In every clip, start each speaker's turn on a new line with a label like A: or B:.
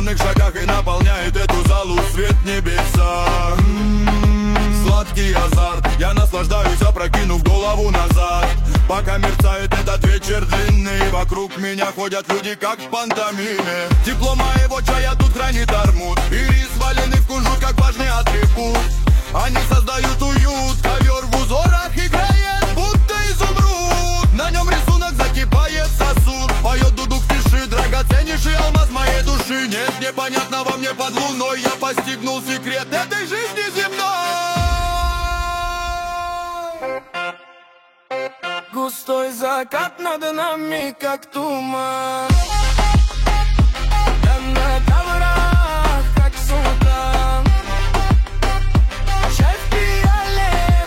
A: сонных шагах и наполняет эту залу свет небеса. Сладкий азарт, я наслаждаюсь, опрокинув голову назад. Пока мерцает этот вечер длинный, вокруг меня ходят люди как в пантомиме. Тепло моего чая тут хранит армут, и рис вареный в кунжут как важный атрибут. Они создают уют, ковер в узорах играет, будто изумруд. На нем рисунок закипает сосуд, поет дудук в тиши, драгоценнейший алмаз моей души. Нет непонятного мне под луной, я постигнул секрет этой жизни земной.
B: Густой закат над нами, как туман. Я на коврах, как султан. Чай в пиале,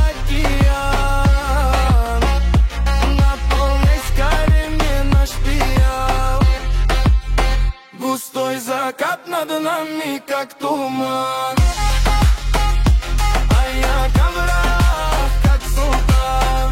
B: океан. Наполняй скорее мне наш пиал. Густой закат над нами, как туман. А я коврах, как султан.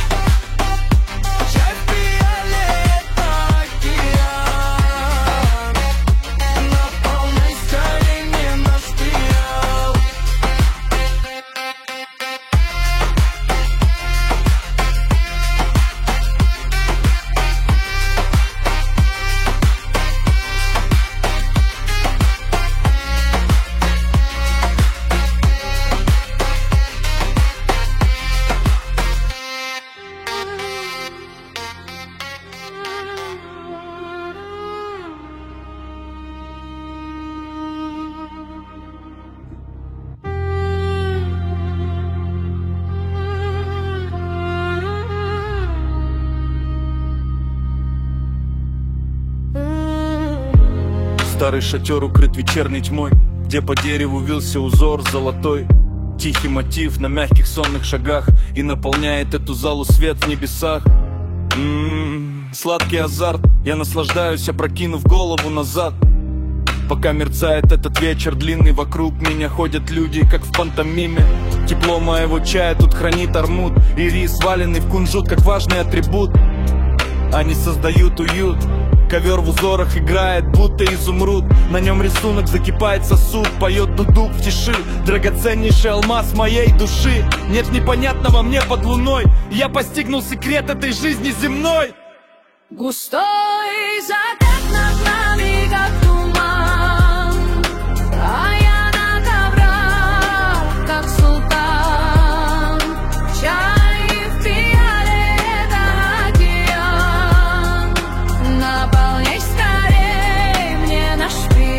A: Старый шатер укрыт вечерней тьмой, где по дереву вился узор золотой. Тихий мотив на мягких сонных шагах и наполняет эту залу свет в небесах. Сладкий азарт, я наслаждаюсь, опрокинув голову назад. Пока мерцает этот вечер длинный, вокруг меня ходят люди, как в пантомиме. Тепло моего чая тут хранит армут, и рис валенный в кунжут, как важный атрибут. Они создают уют, ковер в узорах играет, будто изумруд. На нем рисунок закипает сосуд, поет дудук в тиши, драгоценнейший алмаз моей души. Нет непонятного мне под луной, я постигнул секрет этой жизни земной.
C: Густой закат над нами, как туман, а я на коврах, как султан. Чай в пиале, это океан. Наполняй скорей мне наш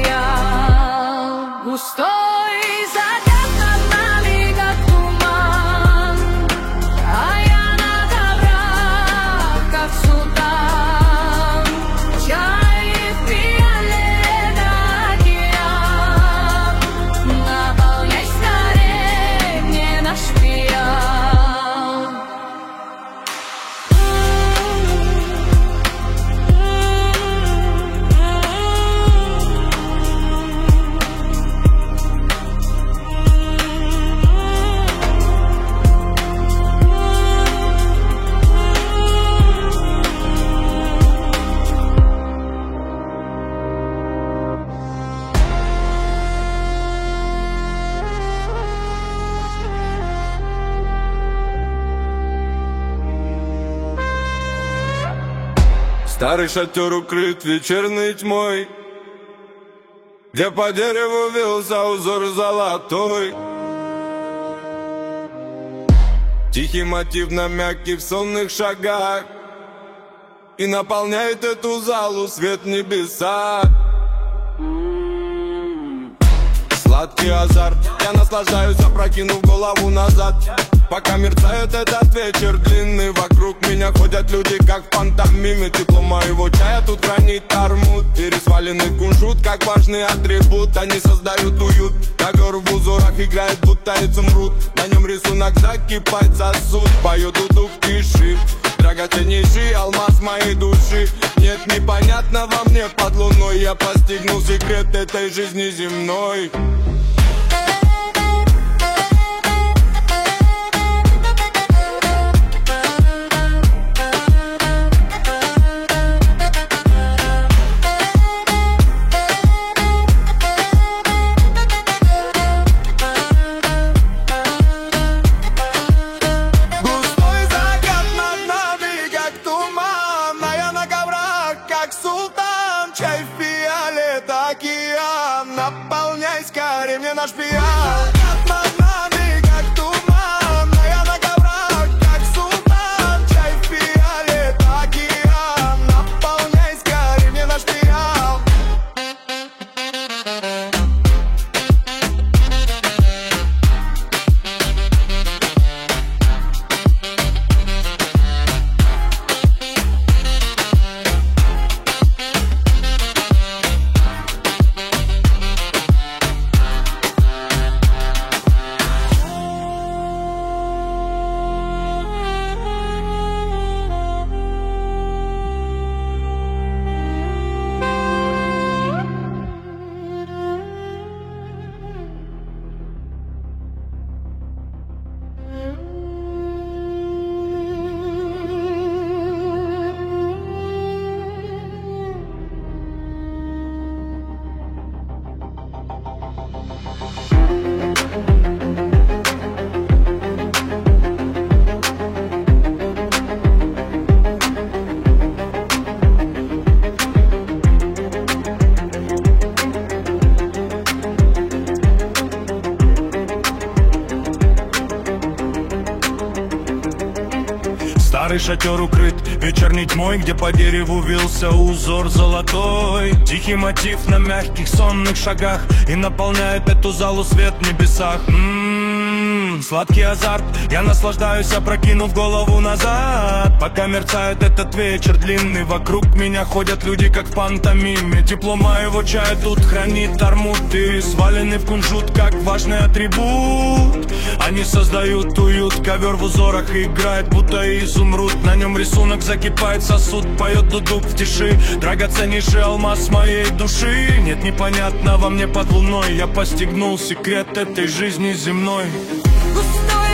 C: пиал. Густой закат над нами, как туман, а я на коврах, как султан. Чай в пиале, это океан. Наполняй скорей мне наш пиал.
A: Старый шатер укрыт вечерней тьмой, где по дереву вился узор золотой. Тихий мотив на мягких сонных шагах и наполняет эту залу свет небеса. Сладкий азарт, я наслаждаюсь, опрокинув голову назад. Пока мерцает этот вечер длинный, вокруг меня ходят люди, как в пантомиме. Тепло моего чая тут хранит армут, и рис валеный кунжут, как важный атрибут. Они создают уют, ковер в узорах играет, будто изумруд. На нем рисунок закипает сосуд, поет дудук в тиши, драгоценнейший алмаз моей души. Нет непонятного мне под луной, я постигнул секрет этой жизни земной. как султан. Чай, фиолет, океан, наполняй скорее мне наш пиар. Над нами, как туман, а я на коврах, как султан. Чай, фиолет, океан, наполняй скорее мне наш пиар.
D: Старый шатер укрыт вечерней тьмой, где по дереву вился узор золотой. Тихий мотив на мягких сонных шагах и наполняет эту залу свет в небесах. Сладкий азарт, я наслаждаюсь, опрокинув голову назад. Пока мерцает этот вечер длинный, вокруг меня ходят люди, как в пантомиме. Тепло моего чая тут хранит армут и сваленный в кунжут, как важный атрибут. Они создают уют, ковер в узорах играет, будто изумруд. На нем рисунок, закипает сосуд, поет дудук в тиши. Драгоценнейший алмаз моей души. Нет непонятного мне под луной, я постигнул секрет этой жизни земной.
C: Густой